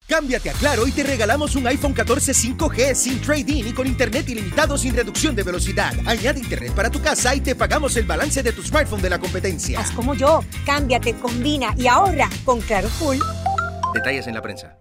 Cámbiate a Claro y te regalamos un iPhone 14 5G sin trade-in y con internet ilimitado sin reducción de velocidad. Añade internet para tu casa y te pagamos el balance de tu smartphone de la competencia. Haz como yo. Cámbiate, combina y ahorra con Claro Full. Detalles en la prensa.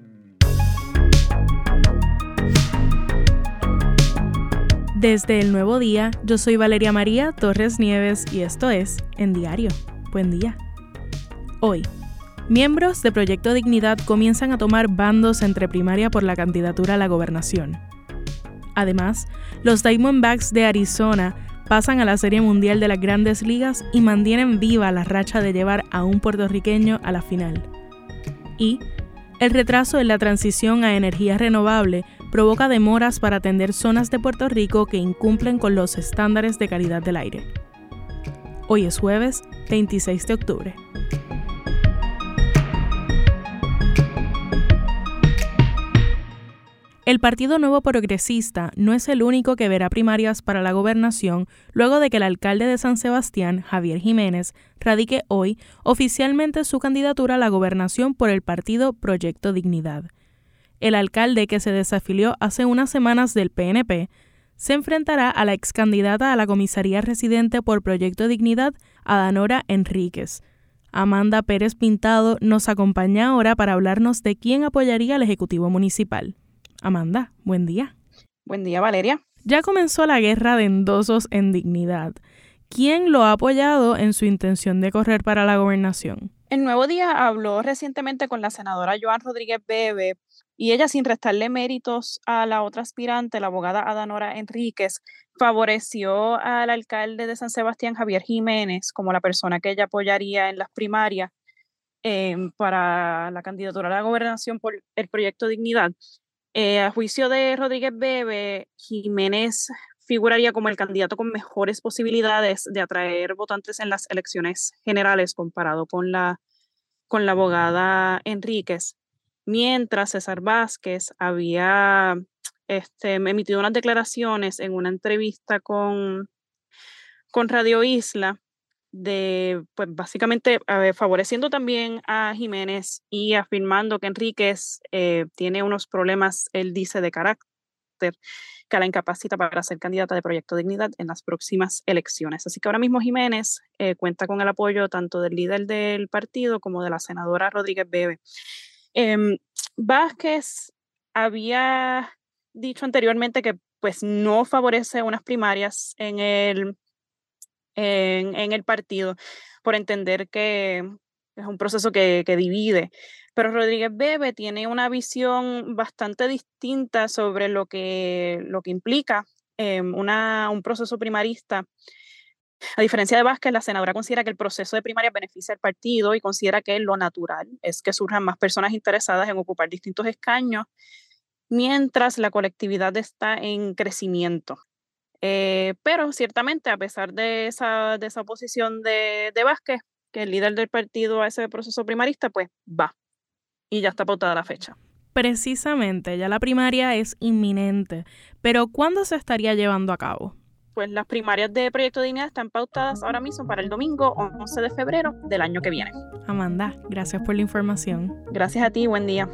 Desde el Nuevo Día, yo soy Valeria María Torres Nieves y esto es En Diario. Buen día. Hoy, miembros de Proyecto Dignidad comienzan a tomar bandos entre primaria por la candidatura a la gobernación. Además, los Diamondbacks de Arizona pasan a la Serie Mundial de las Grandes Ligas y mantienen viva la racha de llevar a un puertorriqueño a la final. Y el retraso en la transición a energía renovable provoca demoras para atender zonas de Puerto Rico que incumplen con los estándares de calidad del aire. Hoy es jueves, 26 de octubre. El Partido Nuevo Progresista no es el único que verá primarias para la gobernación luego de que el alcalde de San Sebastián, Javier Jiménez, radique hoy oficialmente su candidatura a la gobernación por el partido Proyecto Dignidad. El alcalde, que se desafilió hace unas semanas del PNP, se enfrentará a la excandidata a la comisaría residente por Proyecto Dignidad, Adanora Enríquez. Amanda Pérez Pintado nos acompaña ahora para hablarnos de quién apoyaría al Ejecutivo Municipal. Amanda, buen día. Buen día, Valeria. Ya comenzó la guerra de endosos en Dignidad. ¿Quién lo ha apoyado en su intención de correr para la gobernación? El Nuevo Día habló recientemente con la senadora Joan Rodríguez Bebe y ella, sin restarle méritos a la otra aspirante, la abogada Adanora Enríquez, favoreció al alcalde de San Sebastián, Javier Jiménez, como la persona que ella apoyaría en las primarias para la candidatura a la gobernación por el Proyecto Dignidad. A juicio de Rodríguez Bebe, Jiménez figuraría como el candidato con mejores posibilidades de atraer votantes en las elecciones generales comparado con la abogada Enríquez, mientras César Vázquez había emitido unas declaraciones en una entrevista con Radio Isla pues básicamente favoreciendo también a Jiménez y afirmando que Enríquez tiene unos problemas, él dice, de carácter que la incapacita para ser candidata de Proyecto Dignidad en las próximas elecciones. Así que ahora mismo Jiménez cuenta con el apoyo tanto del líder del partido como de la senadora Rodríguez Bebe. Vázquez había dicho anteriormente que pues no favorece unas primarias en el partido por entender que es un proceso que divide. Pero Rodríguez Bebe tiene una visión bastante distinta sobre lo que implica un proceso primarista. A diferencia de Vázquez, la senadora considera que el proceso de primaria beneficia al partido y considera que lo natural es que surjan más personas interesadas en ocupar distintos escaños, mientras la colectividad está en crecimiento. Pero ciertamente, a pesar de esa oposición de Vázquez, que el líder del partido a ese proceso primarista, pues va. Y ya está pautada la fecha. Precisamente, ya la primaria es inminente. Pero ¿cuándo se estaría llevando a cabo? Pues las primarias de Proyecto Dignidad están pautadas ahora mismo para el domingo 11 de febrero del año que viene. Amanda, gracias por la información. Gracias a ti, buen día.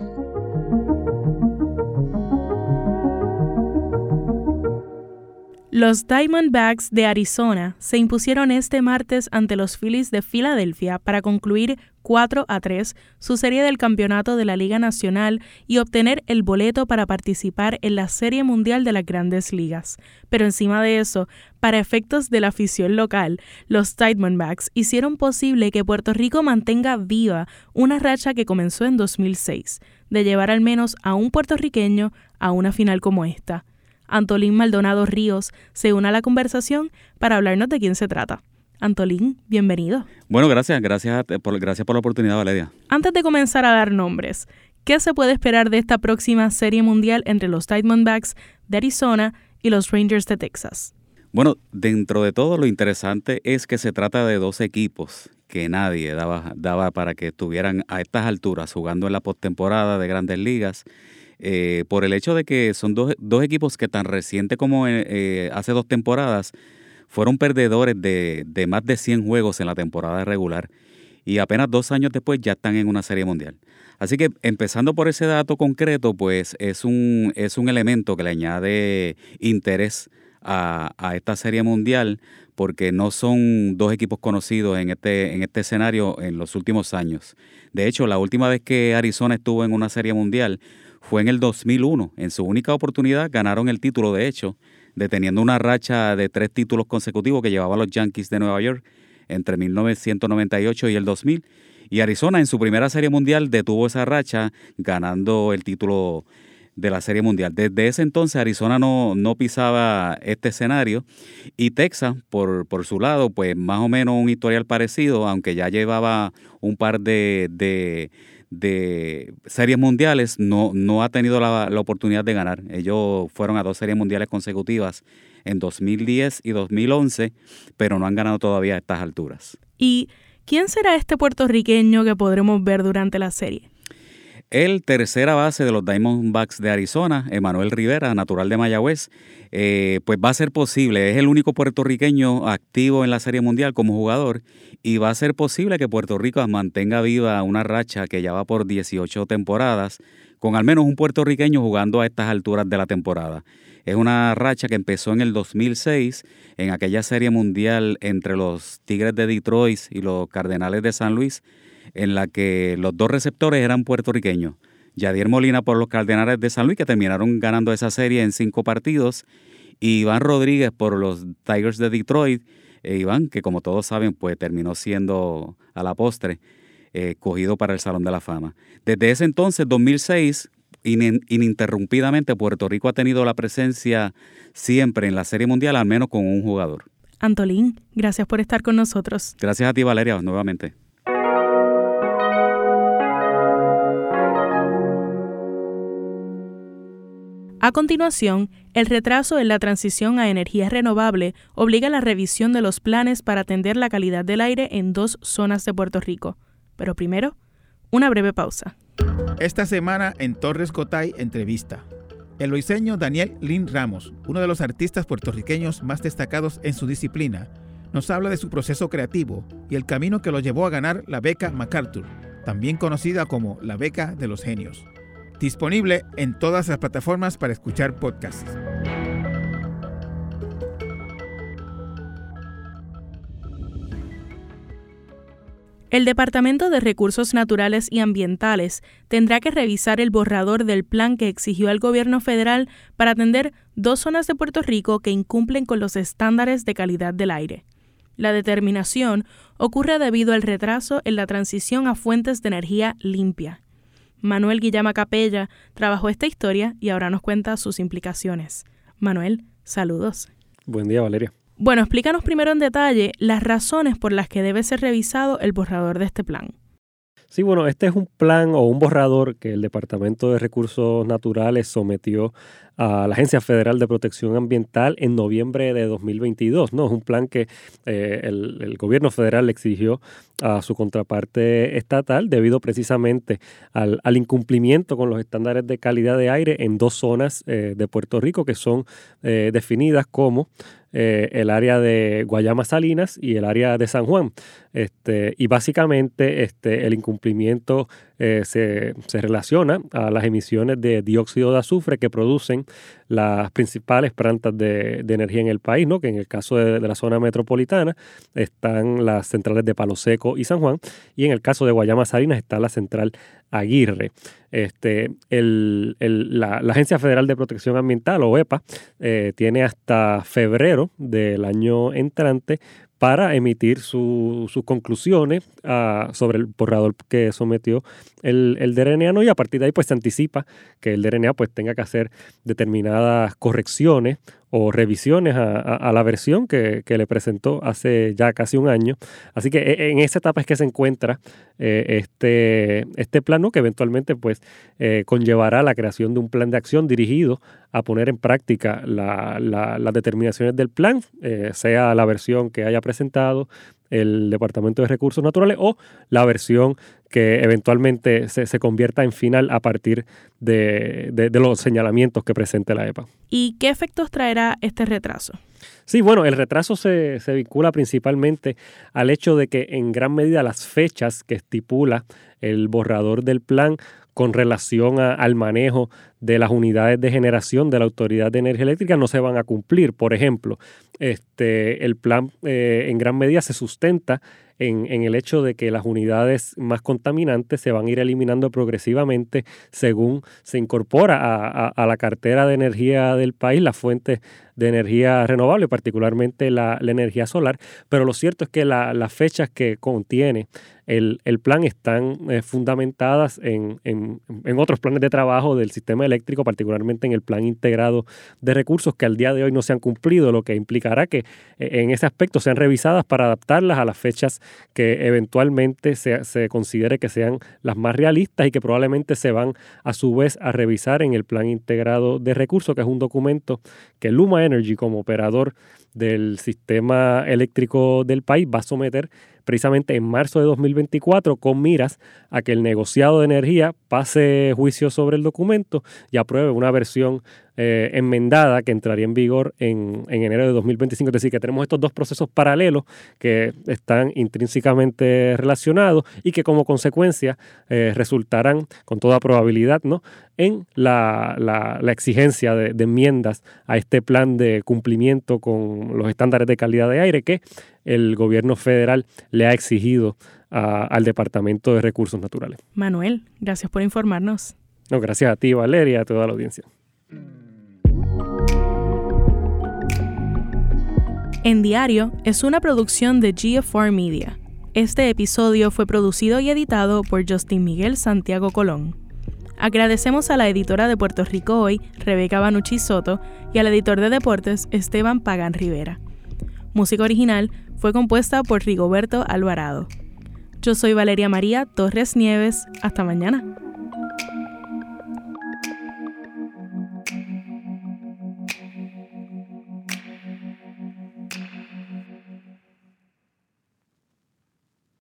Los Diamondbacks de Arizona se impusieron este martes ante los Phillies de Filadelfia para concluir 4-3 su serie del campeonato de la Liga Nacional y obtener el boleto para participar en la Serie Mundial de las Grandes Ligas. Pero encima de eso, para efectos de la afición local, los Diamondbacks hicieron posible que Puerto Rico mantenga viva una racha que comenzó en 2006, de llevar al menos a un puertorriqueño a una final como esta. Antolín Maldonado Ríos se une a la conversación para hablarnos de quién se trata. Antolín, bienvenido. Bueno, gracias por la oportunidad, Valeria. Antes de comenzar a dar nombres, ¿qué se puede esperar de esta próxima Serie Mundial entre los Diamondbacks de Arizona y los Rangers de Texas? Bueno, dentro de todo lo interesante es que se trata de dos equipos que nadie daba para que estuvieran a estas alturas jugando en la postemporada de Grandes Ligas. Por el hecho de que son dos equipos que tan reciente como hace 2 temporadas fueron perdedores de más de 100 juegos en la temporada regular y apenas 2 años después ya están en una Serie Mundial. Así que empezando por ese dato concreto, pues es un elemento que le añade interés a esta Serie Mundial, porque no son 2 equipos conocidos en este escenario en los últimos años. De hecho, la última vez que Arizona estuvo en una Serie Mundial fue en el 2001. En su única oportunidad ganaron el título, de hecho, deteniendo una racha de 3 títulos consecutivos que llevaban los Yankees de Nueva York entre 1998 y el 2000. Y Arizona en su primera Serie Mundial detuvo esa racha ganando el título de la Serie Mundial. Desde ese entonces Arizona no pisaba este escenario, y Texas, por su lado, pues más o menos un historial parecido, aunque ya llevaba un par de series mundiales, no ha tenido la oportunidad de ganar. Ellos fueron a 2 series mundiales consecutivas en 2010 y 2011, pero no han ganado todavía a estas alturas. ¿Y quién será este puertorriqueño que podremos ver durante la serie? El tercera base de los Diamondbacks de Arizona, Emanuel Rivera, natural de Mayagüez, pues va a ser posible. Es el único puertorriqueño activo en la Serie Mundial como jugador, y va a ser posible que Puerto Rico mantenga viva una racha que ya va por 18 temporadas, con al menos un puertorriqueño jugando a estas alturas de la temporada. Es una racha que empezó en el 2006, en aquella Serie Mundial entre los Tigres de Detroit y los Cardenales de San Luis, en la que los 2 receptores eran puertorriqueños. Yadier Molina por los Cardenales de San Luis, que terminaron ganando esa serie en 5 partidos, y Iván Rodríguez por los Tigers de Detroit. Iván, que como todos saben, pues terminó siendo a la postre escogido para el Salón de la Fama. Desde ese entonces, 2006, ininterrumpidamente Puerto Rico ha tenido la presencia siempre en la Serie Mundial, al menos con un jugador. Antolín, gracias por estar con nosotros. Gracias a ti, Valeria, nuevamente. A continuación, el retraso en la transición a energía renovable obliga a la revisión de los planes para atender la calidad del aire en 2 zonas de Puerto Rico. Pero primero, una breve pausa. Esta semana en Torres Cotay Entrevista. El loiseño Daniel Lin Ramos, uno de los artistas puertorriqueños más destacados en su disciplina, nos habla de su proceso creativo y el camino que lo llevó a ganar la beca MacArthur, también conocida como la beca de los genios. Disponible en todas las plataformas para escuchar podcasts. El Departamento de Recursos Naturales y Ambientales tendrá que revisar el borrador del plan que exigió al gobierno federal para atender 2 zonas de Puerto Rico que incumplen con los estándares de calidad del aire. La determinación ocurre debido al retraso en la transición a fuentes de energía limpia. Manuel Guillama Capella trabajó esta historia y ahora nos cuenta sus implicaciones. Manuel, saludos. Buen día, Valeria. Bueno, explícanos primero en detalle las razones por las que debe ser revisado el borrador de este plan. Sí, bueno, este es un plan o un borrador que el Departamento de Recursos Naturales sometió a la Agencia Federal de Protección Ambiental en noviembre de 2022, ¿no? Es un plan que el gobierno federal le exigió a su contraparte estatal debido precisamente al incumplimiento con los estándares de calidad de aire en 2 zonas de Puerto Rico que son definidas como el área de Guayama Salinas y el área de San Juan. Y básicamente el incumplimiento se relaciona a las emisiones de dióxido de azufre que producen las principales plantas de energía en el país, ¿no? Que en el caso de la zona metropolitana están las centrales de Palo Seco y San Juan, y en el caso de Guayama Salinas está la central Aguirre. La Agencia Federal de Protección Ambiental, o EPA, tiene hasta febrero del año entrante para emitir sus conclusiones sobre el borrador que sometió el DRNA, ¿no? Y a partir de ahí pues se anticipa que el DRNA pues tenga que hacer determinadas correcciones o revisiones a la versión que le presentó hace ya casi un año. Así que en esa etapa es que se encuentra este plan, ¿no? Que eventualmente pues conllevará la creación de un plan de acción dirigido a poner en práctica las determinaciones del plan, sea la versión que haya presentado el Departamento de Recursos Naturales o la versión que eventualmente se convierta en final a partir de los señalamientos que presente la EPA. ¿Y qué efectos traerá este retraso? Sí, bueno, el retraso se vincula principalmente al hecho de que en gran medida las fechas que estipula el borrador del plan con relación al manejo de las unidades de generación de la Autoridad de Energía Eléctrica no se van a cumplir. Por ejemplo, el plan en gran medida se sustenta en el hecho de que las unidades más contaminantes se van a ir eliminando progresivamente según se incorpora a la cartera de energía del país las fuentes de energía renovable, particularmente la energía solar, pero lo cierto es que las fechas que contiene el plan están fundamentadas en otros planes de trabajo del sistema eléctrico, particularmente en el plan integrado de recursos que al día de hoy no se han cumplido, lo que implicará que en ese aspecto sean revisadas para adaptarlas a las fechas que eventualmente se considere que sean las más realistas y que probablemente se van a su vez a revisar en el plan integrado de recursos, que es un documento que Luma Energy, como operador del sistema eléctrico del país, va a someter precisamente en marzo de 2024 con miras a que el negociado de energía pase juicio sobre el documento y apruebe una versión enmendada que entraría en vigor en enero de 2025. Es decir, que tenemos estos dos procesos paralelos que están intrínsecamente relacionados y que como consecuencia resultarán con toda probabilidad, ¿no?, en la exigencia de enmiendas a este plan de cumplimiento con los estándares de calidad de aire que el gobierno federal le ha exigido al Departamento de Recursos Naturales. Manuel, gracias por informarnos. No, gracias a ti, Valeria, y a toda la audiencia. En Diario es una producción de GFR Media. Este episodio fue producido y editado por Justin Miguel Santiago Colón. Agradecemos a la editora de Puerto Rico Hoy, Rebeca Banucci Soto, y al editor de deportes, Esteban Pagán Rivera. Música original fue compuesta por Rigoberto Alvarado. Yo soy Valeria María Torres Nieves. Hasta mañana.